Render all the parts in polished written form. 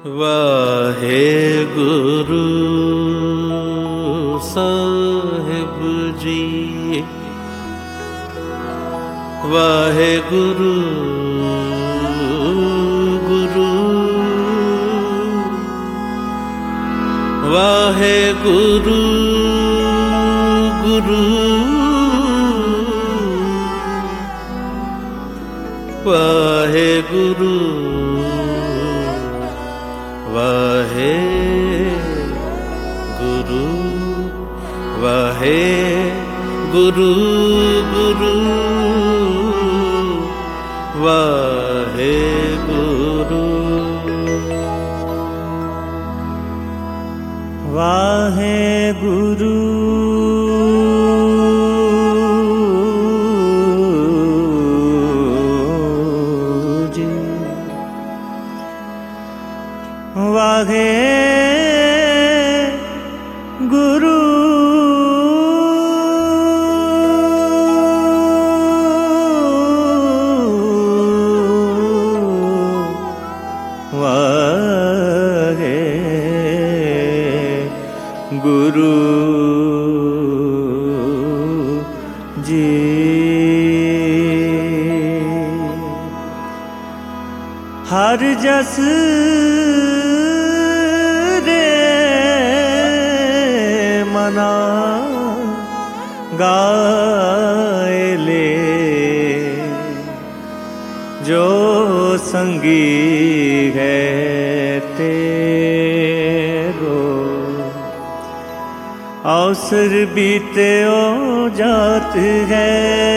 वाहे गुरु साहिब जी, वाहे गुरु गुरु, वाहे गुरु गुरु, वाहे गुरु वाहे गुरु, वाहे गुरु गुरु, वाहे गुरु, वाहे गुरु जी, वाहे गुरु वाहे गुरु जी। हर जस मना गाए ले, जो संगी है तेरो, अवसर बीते ओ जात है,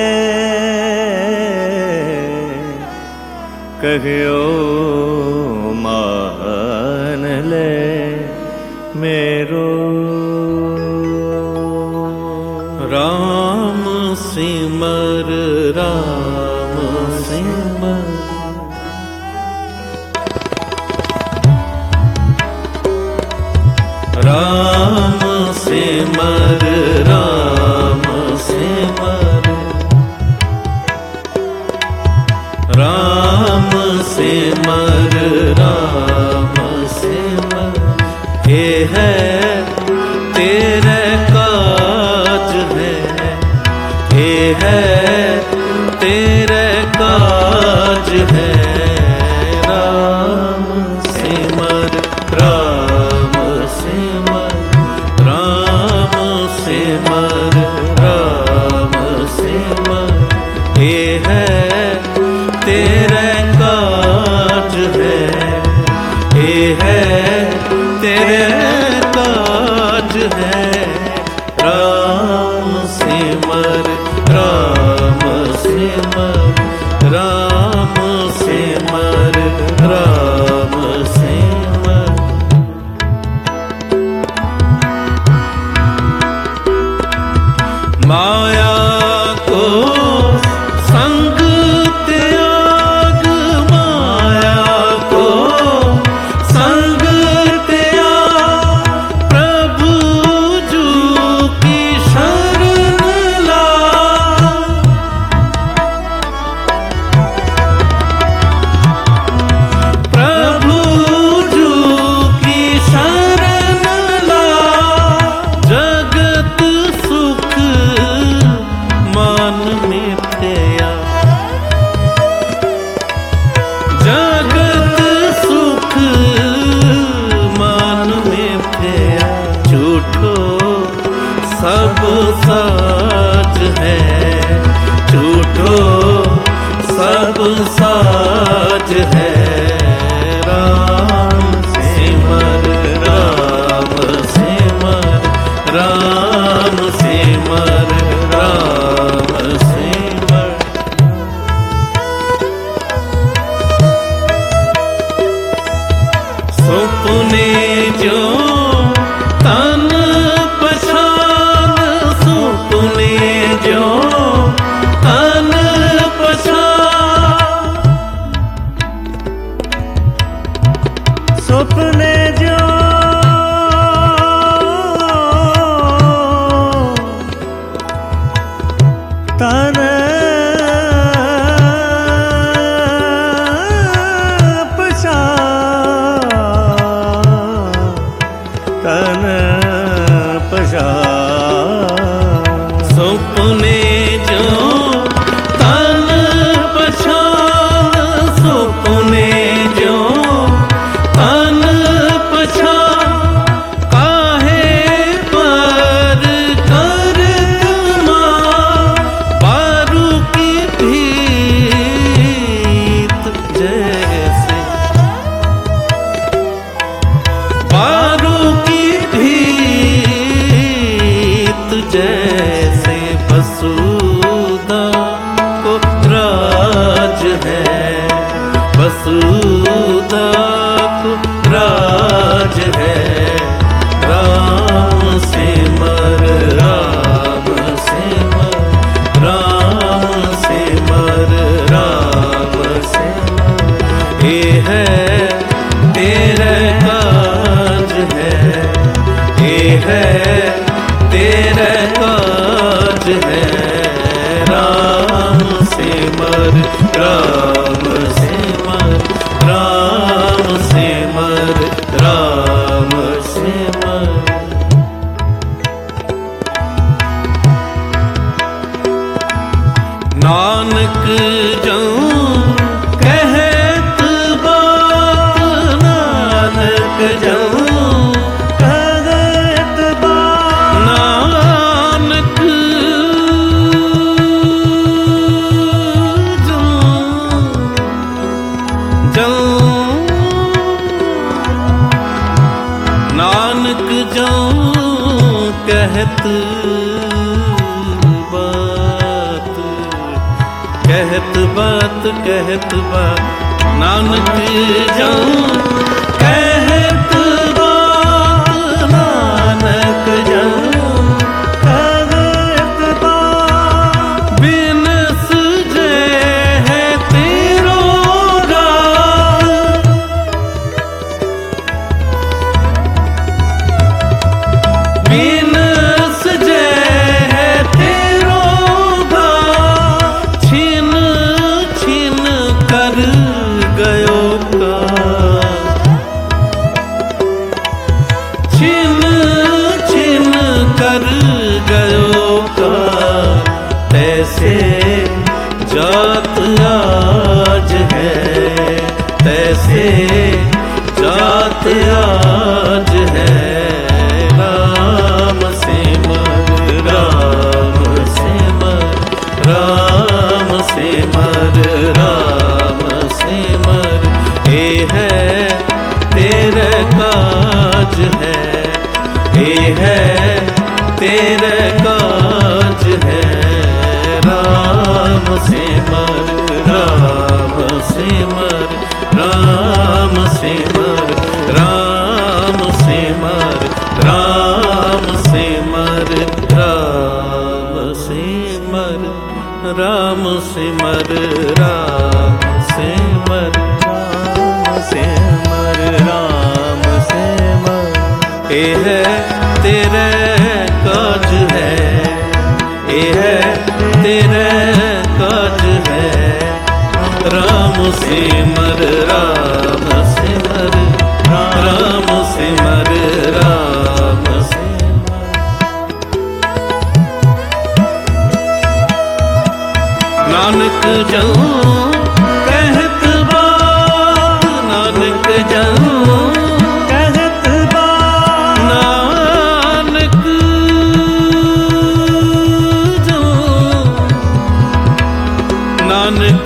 कहो मान ले मेरो। राम सिमर राम सिमर, राम सिमर राम सिमर, राम सिमर राम सिमर, ये है तेरे काज है, ये है तेरे काज है। राम सिमर राम सिमर, राम सिमर राम सिमर, ये है तेरे काज है, ये है तेरे काज है। राम सिमर राम सिमर, राम सिमर राम सिमर। माया को संग त्याग, माया को संग त्याग, प्रभु जू की शरण ला, प्रभु जू की शरण ला, जगत सुख मान मिथ्या, जगत सुख मान मिथ्या, झूठो सब साज है, झूठो सब साज है। राम सिमर राम सिमर, राम सिमर राम सिमर। सुपने जो तन पछान, सुपने जो तन पछान, सपने जो तन पछान, है तेरे काज है। राम सिमर राम सिमर राम सिमर राम सिमर। नानक जऊं कहत बात, नानक जऊं कहत बात, नानक जऊं नानक जऊं कहत कहत बात, नानक जऊं कहत बात, नानक जऊं कहत बात, बिन सुझे है तेरो राज, बिन सुझे है तेरो भाग। छिन छिन कर गयो का, छिन छिन कर गयो का, तैसे जात आज है, तैसे जात आज है। राम सिमर राम सिमर राम सिमर राम सिमर। ये है तेरे काज है, ये है तेरे काज है। राम सिमर राम सिमर राम सिमर राम सिमर राम सिमर राम सिमर राम सिमर राम सिमर राम सिमर राम सिमर। ये है तेरे काज है, ये है तेरे काज है। राम सिमर राम सिमर राम सिमर राम सिमर। नानक जऊं कहत बात, नानक जऊं कहत बात, नानक जऊं नानक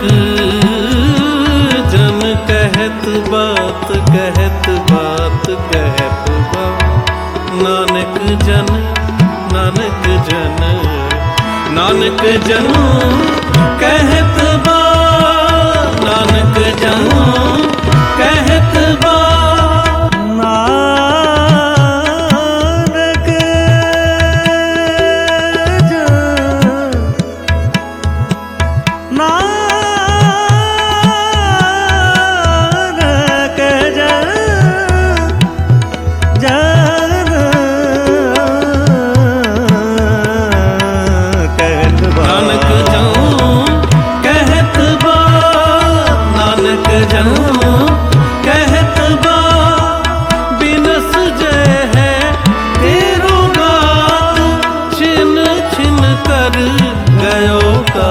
जन कहत बात, कहत बात कहत बात। नानक जन नानक जन नानक जन कहत बात, नानक जन कहत बात। नानक जन नानक जन जन कहत नानक बात, जऊं कहत बात, नानक जऊं कहत बात। बिनस जय है तेरो गात, छिन छिन कर गयो का,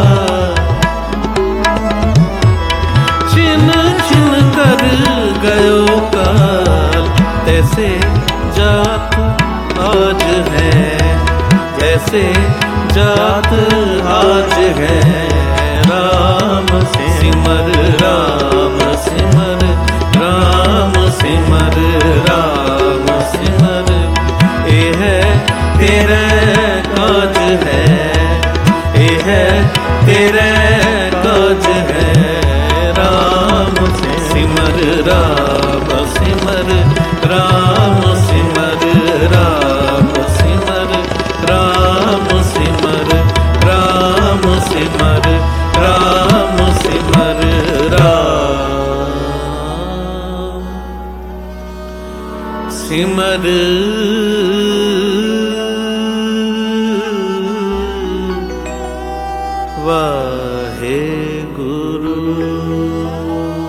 छिन छिन कर गयो काल। तैसे जात आज है, जैसे जात आज है। राम सिमर राम सिमर राम सिमर राम सिमर। ये है तेरे काज है, ये है तेरे काज है। राम सिमर राम सिमर राम सिमर राम सिमर राम सिमर राम सिमर राम सिमर राम सिमर वाहे गुरु।